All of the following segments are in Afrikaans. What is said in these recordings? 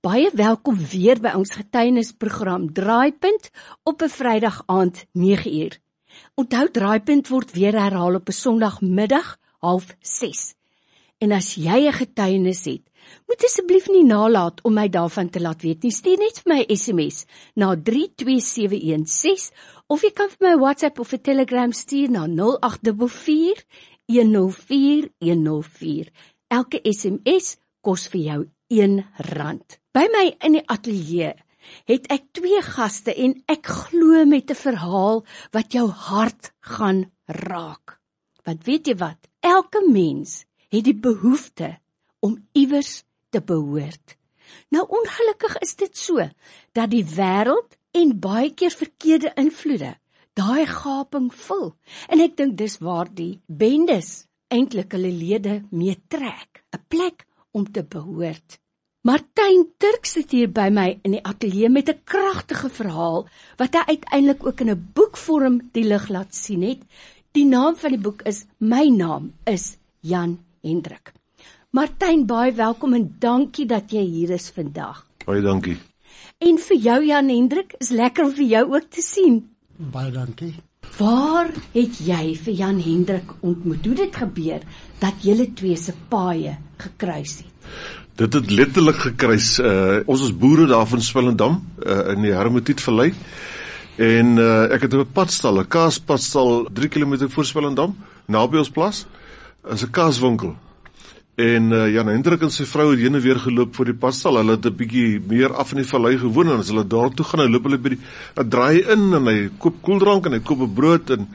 Baie welkom weer by ons getuienisprogram Draaipunt op 'n Vrydag aand 9uur. Onthou, Draaipunt word weer herhaal op 'n Sondagmiddag 5:30. En as jy 'n getuienis het, moet asseblief nie nalat om my daarvan te laat weet nie. Stuur net vir my SMS na 32716 of jy kan vir my WhatsApp of 'n Telegram stuur na 0844 104 104. Elke SMS kos vir jou R1. By my in die ateljee het ek 2 gaste en ek glo met 'n verhaal wat jou hart gaan raak. Want weet jy wat? Elke mens het die behoefte om iewers te behoort. Nou ongelukkig is dit so, dat die wêreld en baie keer verkeerde invloede daai gaping vul. En ek dink dis waar die bendes eintlik hulle lede mee trek, 'n plek om te behoort. Martyn Turk sit hier by my in die ateljee met 'n kragtige verhaal, wat hy uiteindelik ook in 'n boekvorm die lig laat sien het. Die naam van die boek is My Naam is Jan Hendrik. Martyn, baie welkom en dankie dat jy hier is vandag. Baie dankie. En vir jou Jan Hendrik, is lekker om vir jou ook te sien. Baie dankie. Waar het jy vir Jan Hendrik ontmoet? Hoe dit gebeur dat julle twee se paaie gekruis het? Dit het letterlik gekruis. Ons is boere daar van Swellendam, in die Hermetiet-vallei. En ek het 'n padstal, 'n kaaspadstal 3 km voor Swellendam, naby ons plaas, is 'n kaaswinkel. En Jan Hendrik en sy vrou het heen en weer geloop voor die padstal. Hulle het 'n bietjie meer af in die vallei gewoon, en as hulle daar toe gaan, loop hulle by die, draai in, en hy koop koeldrank, en hy koop 'n brood, en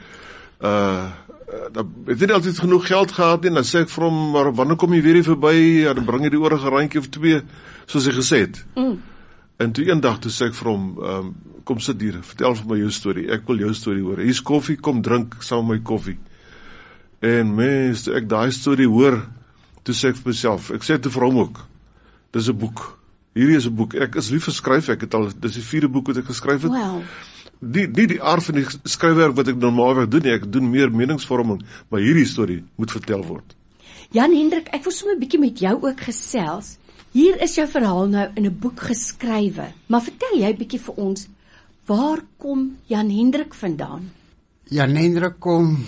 het nie altyd genoeg geld gehad nie, en dan sê ek vir hom, maar wanneer kom jy weer hier verby, en dan bring jy die oorige randjie of 2, soos hy gesê het. En toe eendag, toe sê ek vir hom, kom sit hier, vertel vir my jou storie, ek wil jou storie hoor, hier is koffie, kom drink saam met my koffie. En mens, toe ek daai storie hoor, toe sê ek vir myself, ek sê toe vir hom ook, dis 'n boek, hierdie is 'n boek, ek is lief vir skryf, ek het al, dis die 4de boek wat ek geskryf het, Wow. Nie die aard van die skryfwerk wat ek normaalweg doen nie, ek doen meer meningsvorming, maar hierdie storie moet vertel word. Jan Hendrik, ek wil sommer 'n bietjie met jou ook gesels. Hier is jou verhaal nou in 'n boek geskrywe, maar vertel jy bietjie vir ons, waar kom Jan Hendrik vandaan? Jan Hendrik kom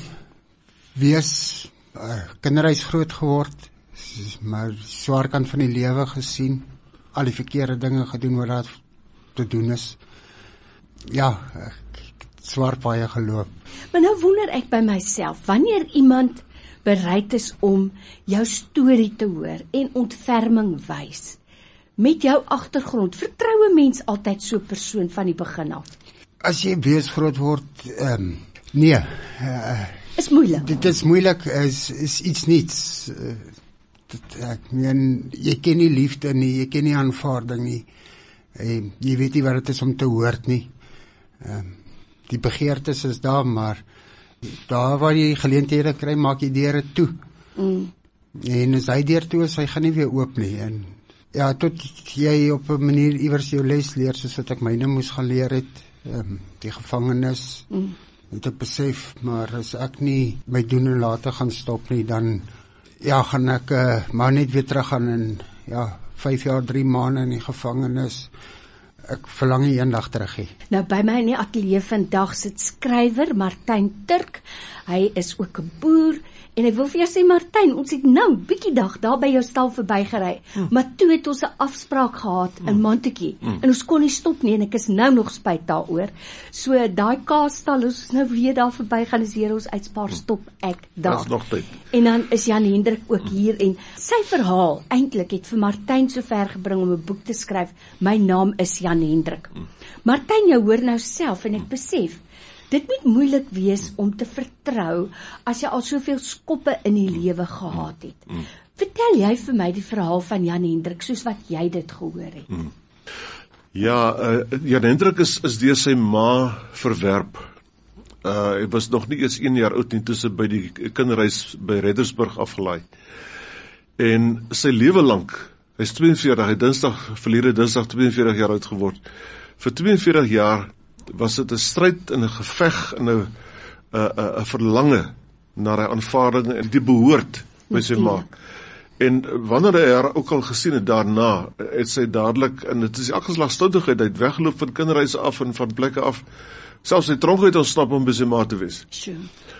wees kinderhuis groot geword, maar swaar kant van die lewe gesien, al die verkeerde dinge gedoen wat daar te doen is. Ja, ek het swaar baie geloop. Maar nou wonder ek by myself, wanneer iemand bereid is om jou storie te hoor en ontferming wys, met jou agtergrond, vertrou 'n mens altyd so 'n persoon van die begin af? As jy wees groot word, nee. Is moeilik. Dit is moeilik, is iets niets. Ek meen, jy ken nie liefde nie, jy ken nie aanvaarding nie. Jy weet nie wat dit is om te hoort nie. Die begeertes is daar, maar daar waar jy geleenthede kry, maak jy deure toe. En as hy deur toe is, hy gaan nie weer oop nie. En ja, tot jy op 'n manier iewers jou les leer, soos wat ek myne moes gaan leer het, die gevangenis, moet ek besef, maar as ek nie my doen en later gaan stop nie, dan ja, gaan ek maar net weer terug gaan en ja, 5 jaar, 3 maande in die gevangenis. Ek verlang nie eendag terug nie. Nou by my in die ateljee vandag sit skrywer Martyn Turk. Hy is ook 'n boer en ek wil vir jou sê, Martyn, ons het nou bietjie dag daar by jou stal verbygery, maar toe het ons 'n afspraak gehad in Montetjie en ons kon nie stop nie en ek is nou nog spyt daaroor. So daai kaasstal, ons nou weer daar verbygaan, as hier ons uitspaar, stop ek daar. Daar's nog tyd. En dan is Jan Hendrik ook hier en sy verhaal eintlik het vir Martyn so ver gebring om 'n boek te skryf. My naam is Jan Hendrik. Martyn, jy hoor nou self en ek besef, dit moet moeilik wees om te vertrou as jy al soveel skoppe in die lewe gehad het. Vertel jy vir my die verhaal van Jan Hendrik soos wat jy dit gehoor het? Ja, Jan Hendrik is deur sy ma verwerp. Hy was nog nie eens 1 jaar oud nie, toe sy by die kinderhuis by Reddersburg afgelaai. En sy lewe lank, hy is 42, verlede Dinsdag 42 jaar oud geword. Vir 42 jaar was dit 'n stryd en 'n geveg en 'n verlange na die aanvaarding en die behoort by sy ma. En wanneer hy haar ook al gesien het daarna, het sy dadelik, en het is elke geslagstoudigheid, hy het weggeloop van kinderhuise af en van plekke af, selfs sy tronk het ontsnap om by sy ma te wees. Sure.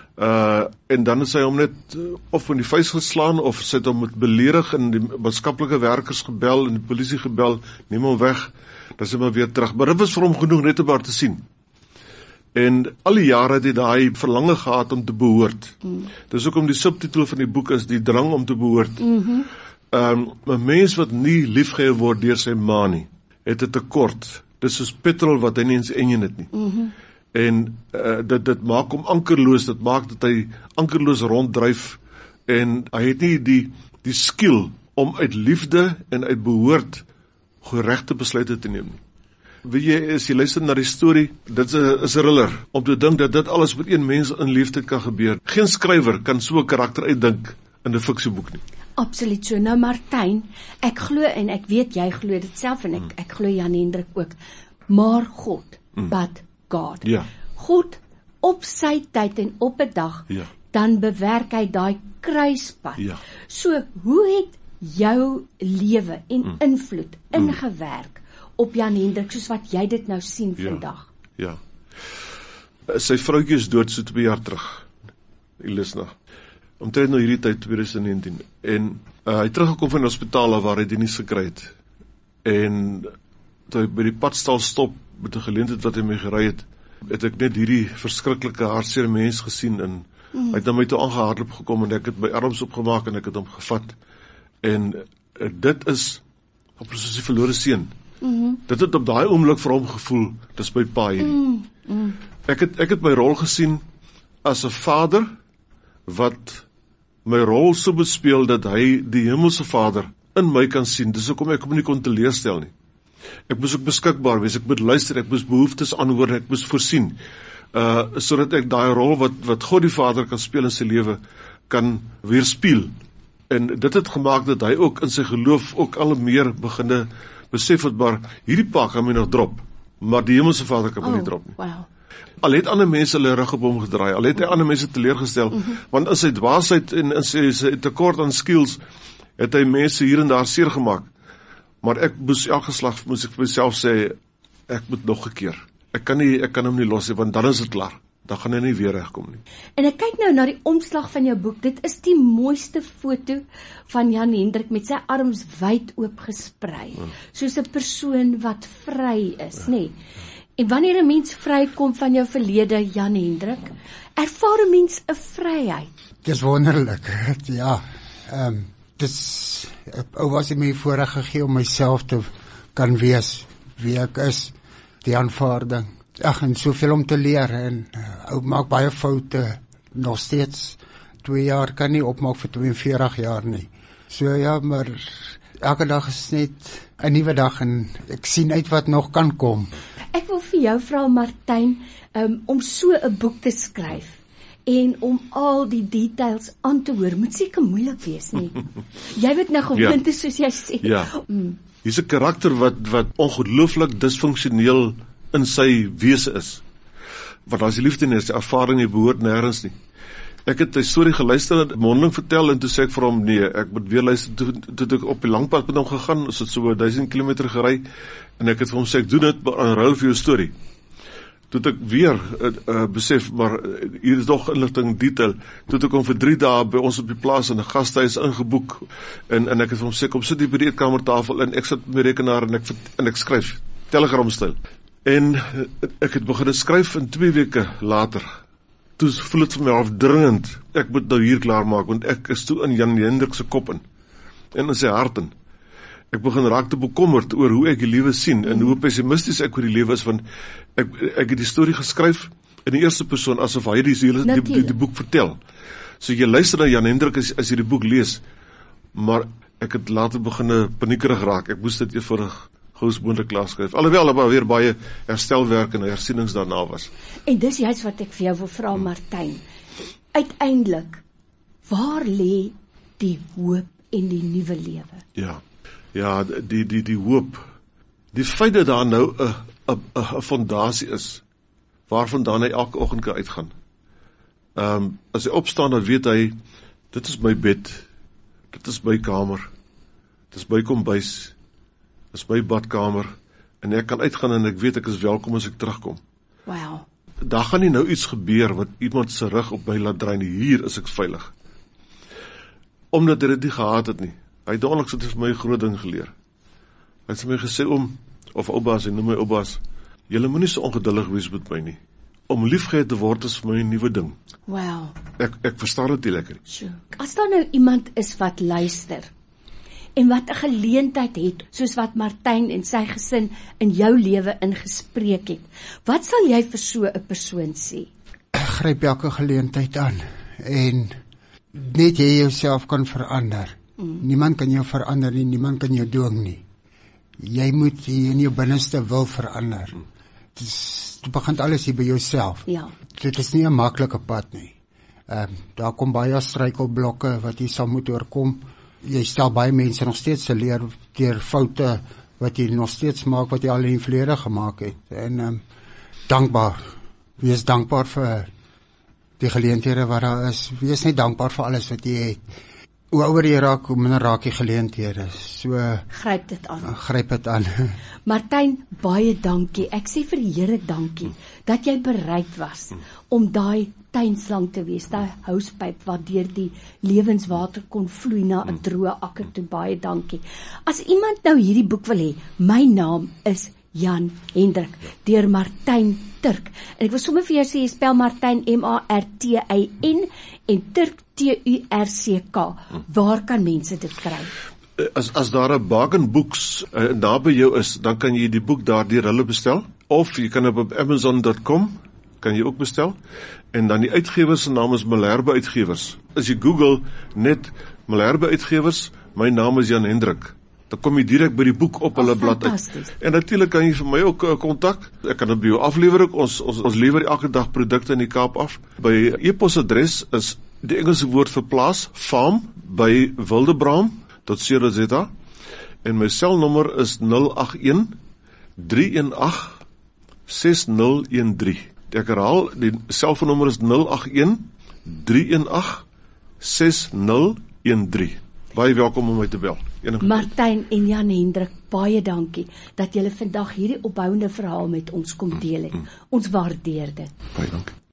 En dan het sy hom net of in die vuis geslaan, of sy het hom met beledig en die maatskaplike werkers gebel en die polisie gebel, neem hom weg, dan is hy maar weer terug. Maar dit was vir hom genoeg net om haar te sien. En al die jare het hy daai verlange gehad om te behoort. Dis ook om die subtitel van die boek is die drang om te behoort. 'n Mens wat nie liefgehê word deur sy ma nie, het 'n tekort. Dis soos petrol wat hy nie in sy enjin het nie. En dit maak hom ankerloos, dit maak dat hy ankerloos ronddryf, en hy het nie die skill om uit liefde en uit behoort geregte besluite te neem nie. Weet jy, as jy luister na die storie, dit is 'n thriller, om te dink dat dit alles met een mens in leeftyd kan gebeur. Geen skrywer kan so 'n karakter uitdink in 'n fiksieboek nie. Absoluut so. Nou Martyn, ek glo en ek weet jy glo dit self en ek glo Jan Hendrik ook. Maar God, but God. Ja. God op sy tyd en op 'n dag, Ja. dan bewerk hy daai kruispad. Ja. So, hoe het jou lewe en invloed ingewerk op Jan Hendrik, soos wat jy dit nou sien vandag? Ja. Sy vroutjie is dood so 2 jaar terug, Elisna. Omtrent nou hierdie tyd, 2019. En hy het teruggekom van die hospitaal waar hy diens gekry het. En toe hy by die padstal stop met 'n geleentheid wat hy mee gery het ek net hierdie verskriklike hartseer mens gesien, en hy het na my toe aangehardloop gekom, en ek het my arms opgemaak en ek het hom gevat. En dit is soos die verlore seun. Dit het op daai oomblik vir hom gevoel, dis my pa hierdie. Ek het my rol gesien as 'n vader wat my rol so bespeel dat hy die hemelse Vader in my kan sien. Dis hoekom ek hom nie kon teleurstel nie. Ek moes ook beskikbaar wees, ek moet luister, ek moes behoeftes antwoord, ek moes voorsien, sodat ek daai rol wat God die Vader kan speel in sy lewe, kan weerspieël. En dit het gemaak dat hy ook in sy geloof ook al meer beginne besef het, maar hierdie pa kan my nog drop, maar die hemelse Vader kan my nie drop nie. Wow. Al het ander mense hulle rug op hom gedraai, al het hy ander mense teleurgestel, want in sy dwaasheid en in sy tekort aan skills, het hy mense hier en daar seer gemaak. Maar ek moes elke slag, moes ek vir myself sê, ek moet nog 'n keer. Ek kan hom nie los nie, want dan is dit klaar. Dan gaan hy nie weer regkom nie. En ek kyk nou na die omslag van jou boek. Dit is die mooiste foto van Jan Hendrik met sy arms wyd oop gesprei, soos 'n persoon wat vry is, nê? En wanneer 'n mens vrykom van jou verlede, Jan Hendrik, ervaar 'n mens 'n vryheid. Dis wonderlik, ja. Ou was hy my voorreg gegee om myself te kan wees wie ek is, die aanvaarding. En soveel om te leer, en ou maak baie foute, nog steeds 2 jaar kan nie opmaak vir 42 jaar nie. So ja, maar elke dag is net 'n nuwe dag, en ek sien uit wat nog kan kom. Ek wil vir jou vra, Martyn, om so 'n boek te skryf, en om al die details aan te hoor, moet seker moeilik wees, nie? Jy weet nou gewoond is, soos jy sê. Ja. Hier's 'n karakter wat ongelooflik disfunksioneel in sy wese is. Want as die liefde nie is, die ervaring nie behoort nêrens nie. Ek het 'n storie geluister, mondeling vertel, en toe sê ek vir hom, nee, ek moet weer luister, toe ek op die langpad met hom gegaan, is dit so 1000 km gery, en ek het vir hom sê, ek doen dit, maar in ruil vir jou storie. Toe ek weer besef, maar hier is nog inligting, detail, toe ek hom vir 3 dae by ons op die plaas in 'n gastehuis ingeboek, en ek het vir hom sê, kom sit hier by die eetkamertafel, en ek sit met my rekenaar, en ek skryf, telegramstyl. En ek het begin skryf, en 2 weke later, toe voel het vir my afdringend, ek moet nou hier klaar maak, want ek is toe in Jan Hendrik se kop in sy hart in. Ek begin raak te bekommerd oor hoe ek die lewe sien, en hoe pessimisties ek oor die lewe is, want ek het die storie geskryf in die eerste persoon, asof hy die boek vertel. So jy luister na Jan Hendrik as jy die boek lees, maar ek het later begin paniekerig raak, ek moes dit eenvoudig gous moontlik klaar skryf, alhoewel daar weer baie herstelwerk en hersienings daarna was. En dis juist wat ek vir jou wil vra, Martyn. Uiteindelik, waar lê die hoop en die nuwe lewe? Ja, die hoop. Die feit dat daar nou 'n fondasie is, waarvandaan hy elke oggend kan uitgaan. As hy opstaan, dan weet hy, dit is my bed, Dit is my kamer. Dit is my kombuis. Dit is my badkamer. En ek kan uitgaan en ek weet ek is welkom as ek terugkom. Wow. Daar gaan nie nou iets gebeur wat iemand se rug op my laat draai nie. Hier is ek veilig. Omdat hy dit nie gehad het nie. Hy het onlangs het vir my 'n groot ding geleer. Hy het vir my gesê of oubaas, hy noem my oubaas, julle moenie so ongeduldig wees met my nie. Om liefgehad te word is vir my 'n nuwe ding. Wow. Ek verstaan dit nie lekker nie. Sure. As daar nou iemand is wat luister, en wat 'n geleentheid het, soos wat Martyn en sy gesin in jou lewe ingespreek het, wat sal jy vir so 'n persoon sê? Gryp elke geleentheid aan, en net jy jouself kan verander. Niemand kan jou verander nie, niemand kan jou dwing nie. Jy moet in jou binneste wil verander. Dit begin alles hier by jouself. Ja. Dit is nie 'n maklike pad nie. Daar kom baie struikelblokke wat jy sal moet oorkom. Jy stel baie mense nog steeds te leer deur foute wat jy nog steeds maak, wat jy al in die verlede gemaak het. En dankbaar. Wees dankbaar vir die geleenthede wat daar is. Wees net dankbaar vir alles wat jy het. Hoe ouer jy raak, hoe minder raak jy geleenthede. So Gryp dit aan. Gryp dit aan. Martyn, baie dankie. Ek sê vir die Here dankie dat jy bereid was om daai tuinslang te wees, daai housepyp wat deur die lewenswater kon vloei na 'n droë akker toe. Baie dankie. As iemand nou hierdie boek wil hê, my naam is Jan Hendrik, deur Martyn Turk. En ek wil sommer vir jou sê, jy spel Martyn Martin en Turk Turck. Waar kan mense dit kry? As daar 'n Bargain Books naby jou is, dan kan jy die boek daardeur hulle bestel, of jy kan op Amazon.com kan jy ook bestel, en dan die uitgewer se naam is Malherbe Uitgewers. As jy Google net Malherbe Uitgewers, my naam is Jan Hendrik, dan kom jy direk by die boek op hulle blad uit. En natuurlik kan jy vir my ook kontak. Ek kan dit by jou aflewer. Ons lewer elke dag produkte in die Kaap af. By e-posadres is die Engelse woord vir plaas, farm, by wildebraam.co.za, en my selnommer is 081 318 6013. Ek herhaal, die selfoonnommer is 081 318 6013. Baie welkom om my te bel. Martyn en Jan Hendrik, baie dankie dat julle vandag hierdie opbouende verhaal met ons kom deel het. Ons waardeer dit. Baie dankie.